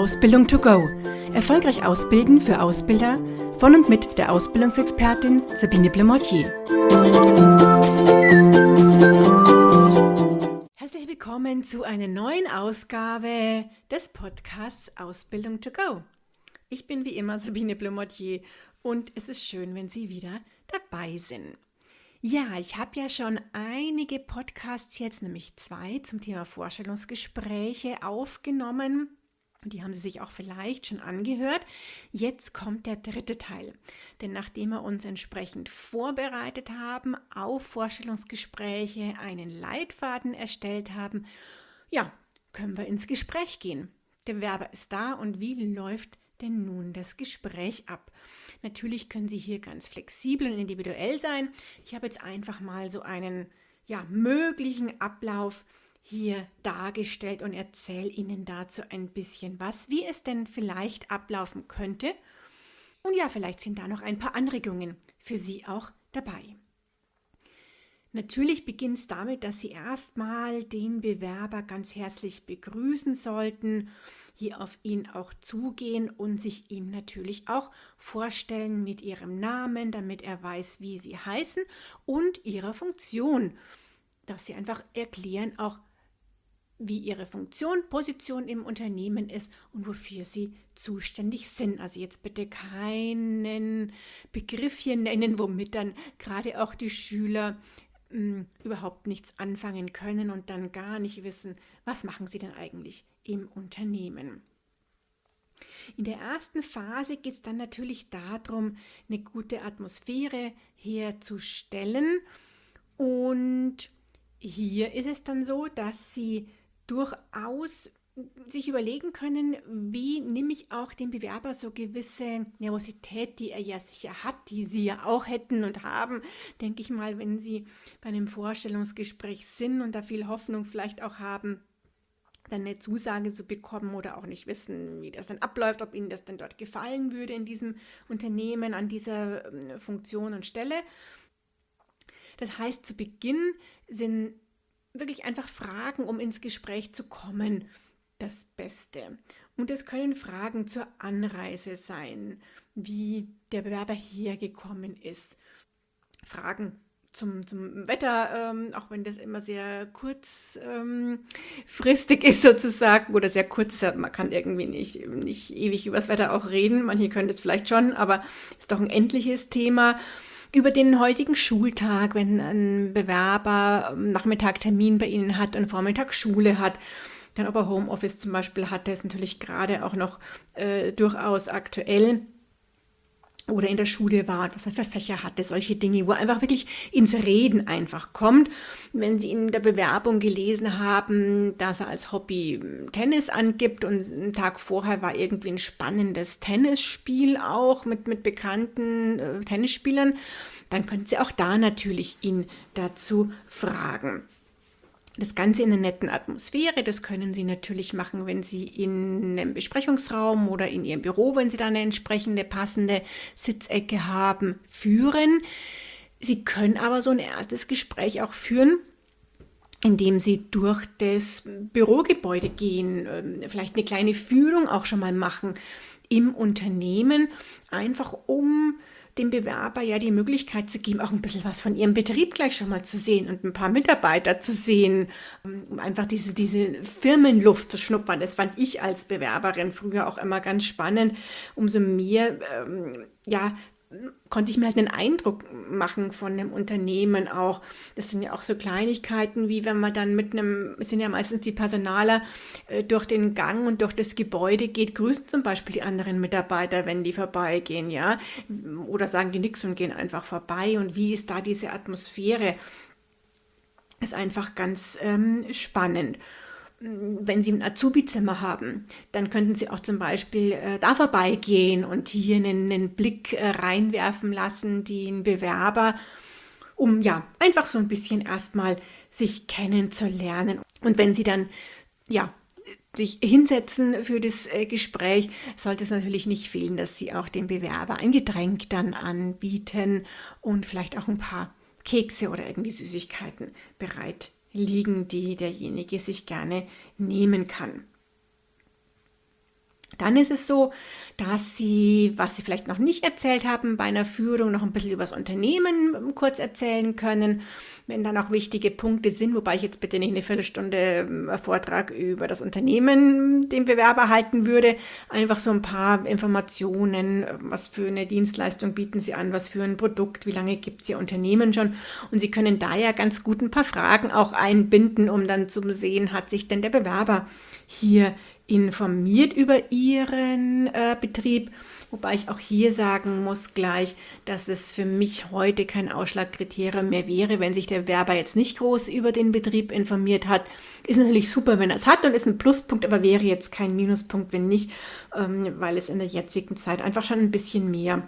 Ausbildung to go. Erfolgreich ausbilden für Ausbilder von und mit der Ausbildungsexpertin Sabine Blemortier. Herzlich willkommen zu einer neuen Ausgabe des Podcasts Ausbildung to go. Ich bin wie immer Sabine Blemortier und es ist schön, wenn Sie wieder dabei sind. Ja, ich habe ja schon einige Podcasts jetzt, nämlich 2 zum Thema Vorstellungsgespräche aufgenommen. Die haben Sie sich auch vielleicht schon angehört. Jetzt kommt der 3. Teil. Denn nachdem wir uns entsprechend vorbereitet haben auf Vorstellungsgespräche, einen Leitfaden erstellt haben, ja, können wir ins Gespräch gehen. Der Bewerber ist da und wie läuft denn nun das Gespräch ab? Natürlich können Sie hier ganz flexibel und individuell sein. Ich habe jetzt einfach mal so einen möglichen Ablauf hier dargestellt und erzähle Ihnen dazu ein bisschen was, wie es denn vielleicht ablaufen könnte. Und ja, vielleicht sind da noch ein paar Anregungen für Sie auch dabei. Natürlich beginnt es damit, dass Sie erstmal den Bewerber ganz herzlich begrüßen sollten, hier auf ihn auch zugehen und sich ihm natürlich auch vorstellen mit Ihrem Namen, damit er weiß, wie Sie heißen und Ihrer Funktion, dass Sie einfach erklären auch, wie Ihre Funktion, Position im Unternehmen ist und wofür Sie zuständig sind. Also jetzt bitte keinen Begriff hier nennen, womit dann gerade auch die Schüler überhaupt nichts anfangen können und dann gar nicht wissen, was machen sie denn eigentlich im Unternehmen. In der ersten Phase geht es dann natürlich darum, eine gute Atmosphäre herzustellen und hier ist es dann so, dass Sie durchaus sich überlegen können, wie nehme ich auch dem Bewerber so gewisse Nervosität, die er ja sicher hat, die Sie ja auch hätten und haben, denke ich mal, wenn Sie bei einem Vorstellungsgespräch sind und da viel Hoffnung vielleicht auch haben, dann eine Zusage zu bekommen oder auch nicht wissen, wie das dann abläuft, ob Ihnen das denn dort gefallen würde in diesem Unternehmen, an dieser Funktion und Stelle. Das heißt, zu Beginn sind wirklich einfach Fragen, um ins Gespräch zu kommen, das Beste. Und es können Fragen zur Anreise sein, wie der Bewerber hergekommen ist. Fragen zum Wetter, auch wenn das immer sehr kurzfristig ist sozusagen oder sehr kurz ist. Man kann irgendwie nicht ewig über das Wetter auch reden. Manche können das vielleicht schon, aber es ist doch ein endliches Thema. Über den heutigen Schultag, wenn ein Bewerber am Nachmittag Termin bei Ihnen hat und Vormittag Schule hat, dann ob er Homeoffice zum Beispiel hat, der ist natürlich gerade auch noch durchaus aktuell oder in der Schule war, was er für Fächer hatte, solche Dinge, wo er einfach wirklich ins Reden einfach kommt. Wenn Sie in der Bewerbung gelesen haben, dass er als Hobby Tennis angibt und einen Tag vorher war irgendwie ein spannendes Tennisspiel auch mit bekannten Tennisspielern, dann können Sie auch da natürlich ihn dazu fragen. Das Ganze in einer netten Atmosphäre, das können Sie natürlich machen, wenn Sie in einem Besprechungsraum oder in Ihrem Büro, wenn Sie da eine entsprechende passende Sitzecke haben, führen. Sie können aber so ein erstes Gespräch auch führen, indem Sie durch das Bürogebäude gehen, vielleicht eine kleine Führung auch schon mal machen im Unternehmen, einfach um dem Bewerber ja die Möglichkeit zu geben, auch ein bisschen was von ihrem Betrieb gleich schon mal zu sehen und ein paar Mitarbeiter zu sehen, um einfach diese Firmenluft zu schnuppern. Das fand ich als Bewerberin früher auch immer ganz spannend. Umso mehr, konnte ich mir halt einen Eindruck machen von einem Unternehmen auch. Das sind ja auch so Kleinigkeiten, wie wenn man dann es sind ja meistens die Personaler, durch den Gang und durch das Gebäude geht, grüßen zum Beispiel die anderen Mitarbeiter, wenn die vorbeigehen, ja. Oder sagen die nichts und gehen einfach vorbei. Und wie ist da diese Atmosphäre? Ist einfach ganz spannend. Wenn Sie ein Azubi-Zimmer haben, dann könnten Sie auch zum Beispiel da vorbeigehen und hier einen Blick reinwerfen lassen, den Bewerber, um einfach so ein bisschen erstmal sich kennenzulernen. Und wenn Sie dann sich hinsetzen für das Gespräch, sollte es natürlich nicht fehlen, dass Sie auch dem Bewerber ein Getränk dann anbieten und vielleicht auch ein paar Kekse oder irgendwie Süßigkeiten bereit liegen, die derjenige sich gerne nehmen kann. Dann ist es so, dass Sie, was Sie vielleicht noch nicht erzählt haben, bei einer Führung noch ein bisschen über das Unternehmen kurz erzählen können, wenn dann auch wichtige Punkte sind, wobei ich jetzt bitte nicht eine Viertelstunde Vortrag über das Unternehmen dem Bewerber halten würde. Einfach so ein paar Informationen, was für eine Dienstleistung bieten Sie an, was für ein Produkt, wie lange gibt es Ihr Unternehmen schon. Und Sie können da ja ganz gut ein paar Fragen auch einbinden, um dann zu sehen, hat sich denn der Bewerber hier informiert über Ihren Betrieb, wobei ich auch hier sagen muss gleich, dass es für mich heute kein Ausschlagkriterium mehr wäre, wenn sich der Bewerber jetzt nicht groß über den Betrieb informiert hat. Ist natürlich super, wenn er es hat und ist ein Pluspunkt, aber wäre jetzt kein Minuspunkt, wenn nicht, weil es in der jetzigen Zeit einfach schon ein bisschen mehr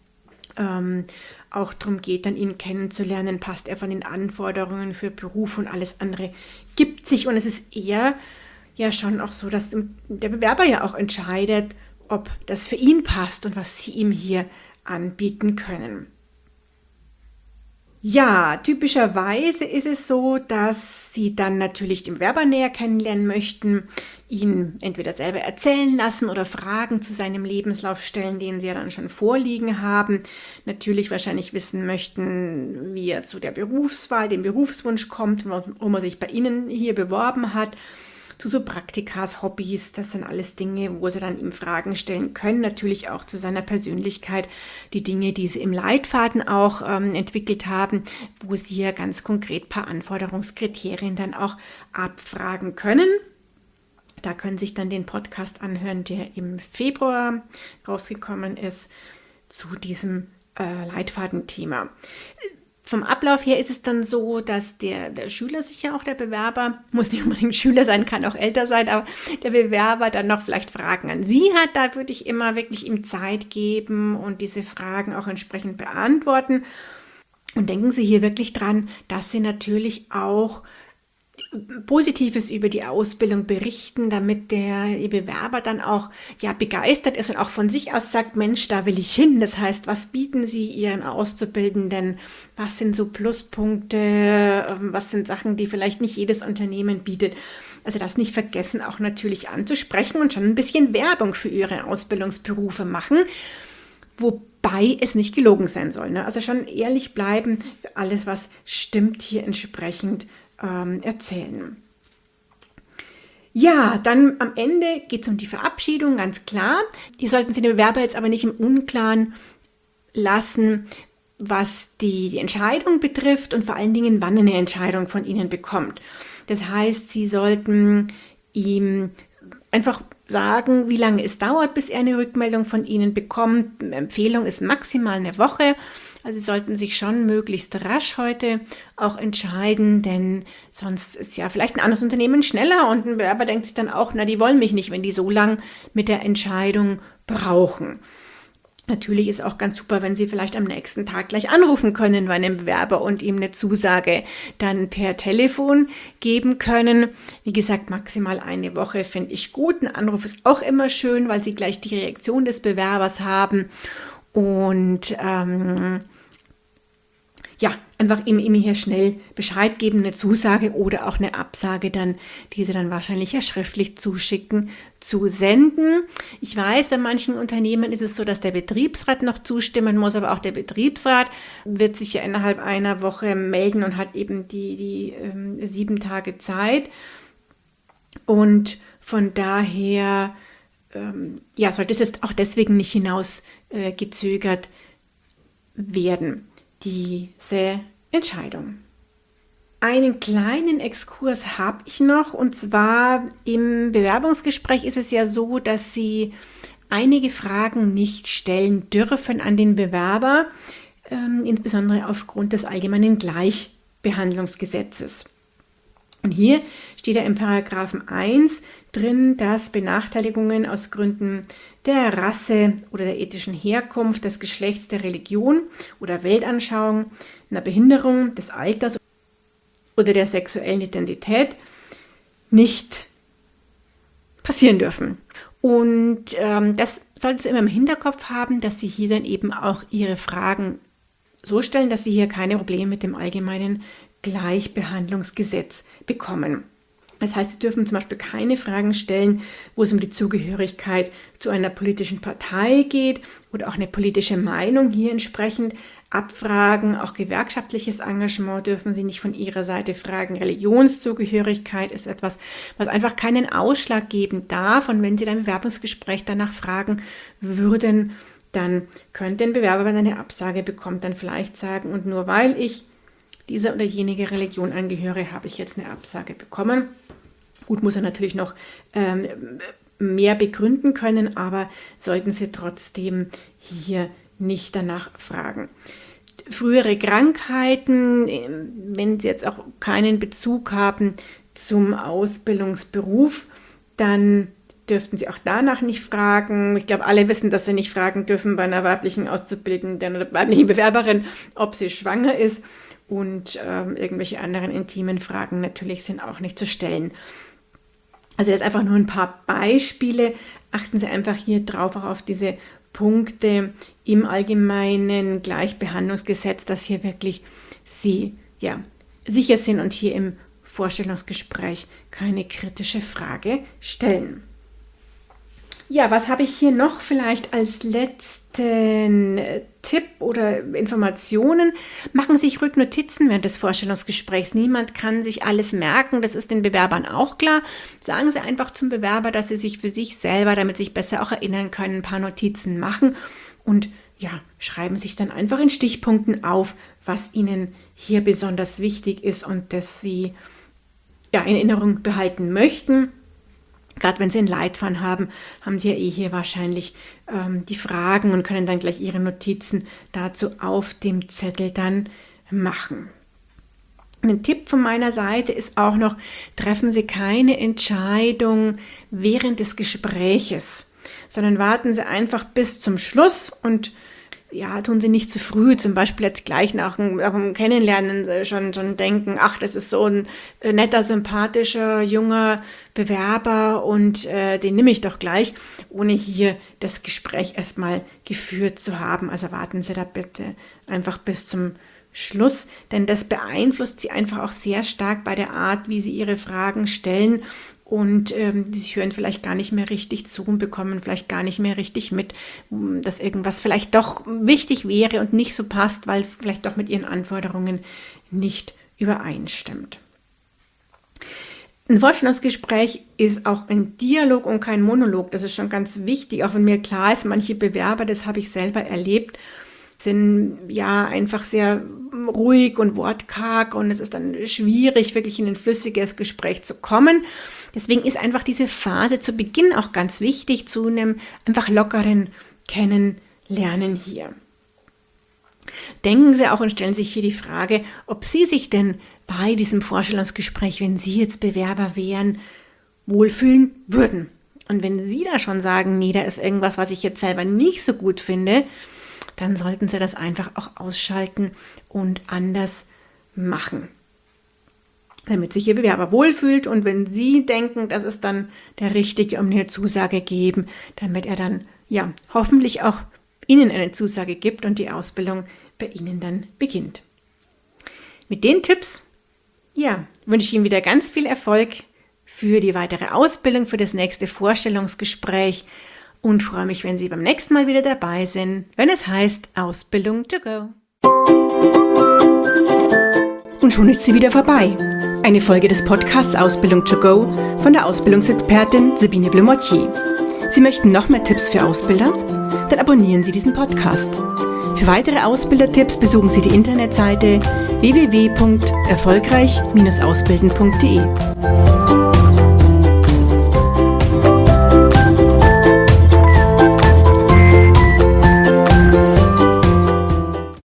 auch darum geht, dann ihn kennenzulernen, passt er von den Anforderungen für Beruf und alles andere gibt sich, und es ist eher ja schon auch so, dass der Bewerber ja auch entscheidet, ob das für ihn passt und was Sie ihm hier anbieten können. Ja, typischerweise ist es so, dass Sie dann natürlich den Bewerber näher kennenlernen möchten, ihn entweder selber erzählen lassen oder Fragen zu seinem Lebenslauf stellen, den Sie ja dann schon vorliegen haben. Natürlich wahrscheinlich wissen möchten, wie er zu der Berufswahl, dem Berufswunsch kommt, warum er sich bei Ihnen hier beworben hat. Zu so Praktikas, Hobbys, das sind alles Dinge, wo Sie dann ihm Fragen stellen können, natürlich auch zu seiner Persönlichkeit, die Dinge, die Sie im Leitfaden auch entwickelt haben, wo Sie ja ganz konkret ein paar Anforderungskriterien dann auch abfragen können. Da können Sie sich dann den Podcast anhören, der im Februar rausgekommen ist, zu diesem Leitfadenthema. Vom Ablauf her ist es dann so, dass der Schüler sich ja auch, der Bewerber, muss nicht unbedingt Schüler sein, kann auch älter sein, aber der Bewerber dann noch vielleicht Fragen an Sie hat, da würde ich immer wirklich ihm Zeit geben und diese Fragen auch entsprechend beantworten. Und denken Sie hier wirklich dran, dass Sie natürlich auch Positives über die Ausbildung berichten, damit Ihr Bewerber dann auch ja begeistert ist und auch von sich aus sagt, Mensch, da will ich hin. Das heißt, was bieten Sie Ihren Auszubildenden? Was sind so Pluspunkte? Was sind Sachen, die vielleicht nicht jedes Unternehmen bietet? Also das nicht vergessen, auch natürlich anzusprechen und schon ein bisschen Werbung für Ihre Ausbildungsberufe machen, wobei es nicht gelogen sein soll, ne? Also schon ehrlich bleiben für alles, was stimmt, hier entsprechend erzählen. Ja, dann am Ende geht es um die Verabschiedung, ganz klar. Die sollten Sie den Bewerber jetzt aber nicht im Unklaren lassen, was die Entscheidung betrifft und vor allen Dingen, wann er eine Entscheidung von Ihnen bekommt. Das heißt, Sie sollten ihm einfach sagen, wie lange es dauert, bis er eine Rückmeldung von Ihnen bekommt. Eine Empfehlung ist maximal eine Woche. Also Sie sollten sich schon möglichst rasch heute auch entscheiden, denn sonst ist ja vielleicht ein anderes Unternehmen schneller und ein Bewerber denkt sich dann auch, na, die wollen mich nicht, wenn die so lang mit der Entscheidung brauchen. Natürlich ist auch ganz super, wenn Sie vielleicht am nächsten Tag gleich anrufen können bei einem Bewerber und ihm eine Zusage dann per Telefon geben können. Wie gesagt, maximal eine Woche finde ich gut. Ein Anruf ist auch immer schön, weil Sie gleich die Reaktion des Bewerbers haben. Und ja, einfach ihm hier schnell Bescheid geben, eine Zusage oder auch eine Absage dann, die Sie dann wahrscheinlich ja schriftlich zuschicken, zu senden. Ich weiß, bei manchen Unternehmen ist es so, dass der Betriebsrat noch zustimmen muss, aber auch der Betriebsrat wird sich ja innerhalb einer Woche melden und hat eben die 7 Tage Zeit. Und von daher ja, sollte es jetzt auch deswegen nicht hinausgezögert werden, diese Entscheidung. Einen kleinen Exkurs habe ich noch, und zwar im Bewerbungsgespräch ist es ja so, dass Sie einige Fragen nicht stellen dürfen an den Bewerber, insbesondere aufgrund des allgemeinen Gleichbehandlungsgesetzes. Und hier steht ja im Paragraphen 1 drin, dass Benachteiligungen aus Gründen der Rasse oder der ethischen Herkunft, des Geschlechts, der Religion oder Weltanschauung, einer Behinderung, des Alters oder der sexuellen Identität nicht passieren dürfen. Und das sollten Sie immer im Hinterkopf haben, dass Sie hier dann eben auch Ihre Fragen so stellen, dass Sie hier keine Probleme mit dem allgemeinen Gleichbehandlungsgesetz bekommen. Das heißt, Sie dürfen zum Beispiel keine Fragen stellen, wo es um die Zugehörigkeit zu einer politischen Partei geht oder auch eine politische Meinung hier entsprechend abfragen. Auch gewerkschaftliches Engagement dürfen Sie nicht von Ihrer Seite fragen. Religionszugehörigkeit ist etwas, was einfach keinen Ausschlag geben darf. Und wenn Sie dann im Bewerbungsgespräch danach fragen würden, dann könnte ein Bewerber, wenn er eine Absage bekommt, dann vielleicht sagen, und nur weil ich dieser oder jenige Religion angehöre, habe ich jetzt eine Absage bekommen. Gut, muss er natürlich noch mehr begründen können, aber sollten Sie trotzdem hier nicht danach fragen. Frühere Krankheiten, wenn Sie jetzt auch keinen Bezug haben zum Ausbildungsberuf, dann dürften Sie auch danach nicht fragen. Ich glaube, alle wissen, dass Sie nicht fragen dürfen bei einer weiblichen Auszubildenden oder weiblichen Bewerberin, ob sie schwanger ist. Und irgendwelche anderen intimen Fragen natürlich sind auch nicht zu stellen. Also das ist einfach nur ein paar Beispiele. Achten Sie einfach hier drauf, auch auf diese Punkte im allgemeinen Gleichbehandlungsgesetz, dass hier wirklich Sie sicher sind und hier im Vorstellungsgespräch keine kritische Frage stellen. Ja, was habe ich hier noch vielleicht als letzten Tipp oder Informationen? Machen Sie sich Rücknotizen während des Vorstellungsgesprächs. Niemand kann sich alles merken, das ist den Bewerbern auch klar. Sagen Sie einfach zum Bewerber, dass Sie sich für sich selber, damit Sie sich besser auch erinnern können, ein paar Notizen machen und schreiben sich dann einfach in Stichpunkten auf, was Ihnen hier besonders wichtig ist und das Sie in Erinnerung behalten möchten. Gerade wenn Sie einen Leitfaden haben, haben Sie ja hier wahrscheinlich die Fragen und können dann gleich Ihre Notizen dazu auf dem Zettel dann machen. Ein Tipp von meiner Seite ist auch noch, treffen Sie keine Entscheidung während des Gespräches, sondern warten Sie einfach bis zum Schluss und tun Sie nicht zu früh, zum Beispiel jetzt gleich nach dem Kennenlernen schon denken, ach, das ist so ein netter, sympathischer, junger Bewerber und den nehme ich doch gleich, ohne hier das Gespräch erstmal geführt zu haben. Also warten Sie da bitte einfach bis zum Schluss, denn das beeinflusst Sie einfach auch sehr stark bei der Art, wie Sie Ihre Fragen stellen. Und sie hören vielleicht gar nicht mehr richtig zu und bekommen vielleicht gar nicht mehr richtig mit, dass irgendwas vielleicht doch wichtig wäre und nicht so passt, weil es vielleicht doch mit ihren Anforderungen nicht übereinstimmt. Ein Vorstellungsgespräch ist auch ein Dialog und kein Monolog. Das ist schon ganz wichtig, auch wenn mir klar ist, manche Bewerber, das habe ich selber erlebt, sind einfach sehr ruhig und wortkarg und es ist dann schwierig, wirklich in ein flüssiges Gespräch zu kommen. Deswegen ist einfach diese Phase zu Beginn auch ganz wichtig, zu einem einfach lockeren Kennenlernen hier. Denken Sie auch und stellen sich hier die Frage, ob Sie sich denn bei diesem Vorstellungsgespräch, wenn Sie jetzt Bewerber wären, wohlfühlen würden. Und wenn Sie da schon sagen, nee, da ist irgendwas, was ich jetzt selber nicht so gut finde, dann sollten Sie das einfach auch ausschalten und anders machen, damit sich Ihr Bewerber wohlfühlt. Und wenn Sie denken, das ist dann der Richtige, um eine Zusage geben, damit er dann hoffentlich auch Ihnen eine Zusage gibt und die Ausbildung bei Ihnen dann beginnt. Mit den Tipps wünsche ich Ihnen wieder ganz viel Erfolg für die weitere Ausbildung, für das nächste Vorstellungsgespräch und freue mich, wenn Sie beim nächsten Mal wieder dabei sind, wenn es heißt Ausbildung to go. Und schon ist sie wieder vorbei. Eine Folge des Podcasts Ausbildung to go von der Ausbildungsexpertin Sabine Blumottier. Sie möchten noch mehr Tipps für Ausbilder? Dann abonnieren Sie diesen Podcast. Für weitere Ausbildertipps besuchen Sie die Internetseite www.erfolgreich-ausbilden.de.